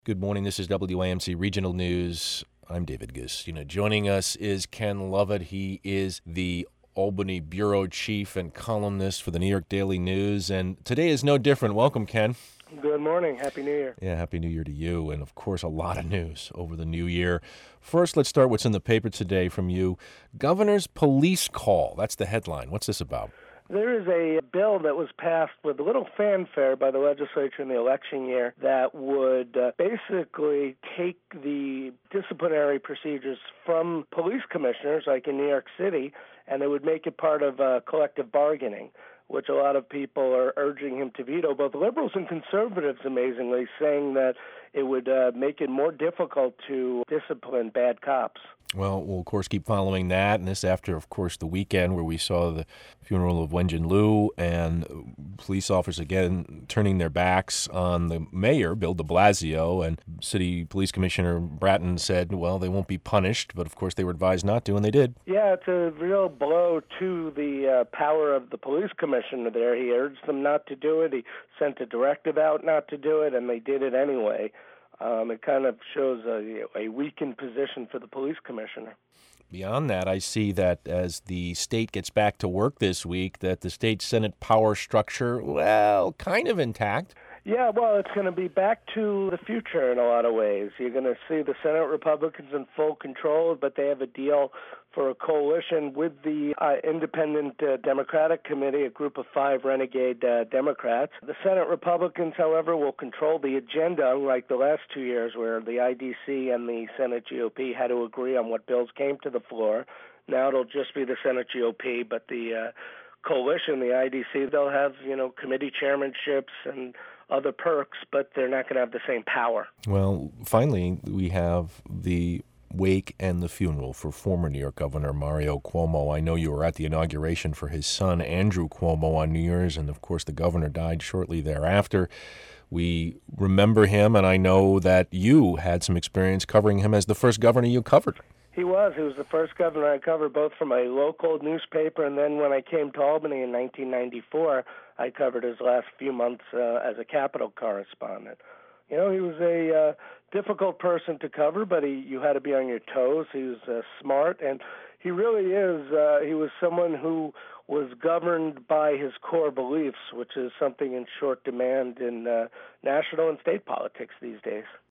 Good morning. This is WAMC Regional News. I'm David Giss. Joining us is Ken Lovett. He is the Albany bureau chief and columnist for the New York Daily News, and today is no different. Welcome, Ken. Good morning. Happy New Year. Yeah, Happy New Year to you, and of course, a lot of news over the new year. First, let's start what's in the paper today from you. Governor's police call. That's the headline. What's this about? There is a bill that was passed with a little fanfare by the legislature in the election year that would basically take the disciplinary procedures from police commissioners, like in New York City, and it would make it part of collective bargaining, which a lot of people are urging him to veto, both liberals and conservatives, amazingly, saying that it would make it more difficult to discipline bad cops. Well, we'll, of course, keep following that, and this after, of course, the weekend where we saw the funeral of Wenjin Liu and police officers again turning their backs on the mayor, Bill de Blasio, and City Police Commissioner Bratton said, well, they won't be punished, but, of course, they were advised not to, and they did. Yeah, it's a real blow to the power of the police commissioner there. He urged them not to do it. He sent a directive out not to do it, and they did it anyway. It kind of shows a weakened position for the police commissioner. Beyond that, I see that as the state gets back to work this week, that the state Senate power structure, well, kind of intact. Yeah, well, it's going to be back to the future in a lot of ways. You're going to see the Senate Republicans in full control, but they have a deal for a coalition with the Independent Democratic Committee, a group of 5 renegade Democrats. The Senate Republicans, however, will control the agenda, unlike the last 2 years where the IDC and the Senate GOP had to agree on what bills came to the floor. Now it'll just be the Senate GOP, but the coalition, the IDC, they'll have, committee chairmanships and other perks, but they're not going to have the same power. Well, finally, we have the wake and the funeral for former New York Governor Mario Cuomo. I know you were at the inauguration for his son, Andrew Cuomo, on New Year's, and of course the governor died shortly thereafter. We remember him, and I know that you had some experience covering him as the first governor you covered. He was the first governor I covered, both from a local newspaper, and then when I came to Albany in 1994, I covered his last few months as a Capitol correspondent. He was a difficult person to cover, but you had to be on your toes. He was smart, and he really is. He was someone who was governed by his core beliefs, which is something in short demand in national and state politics these days.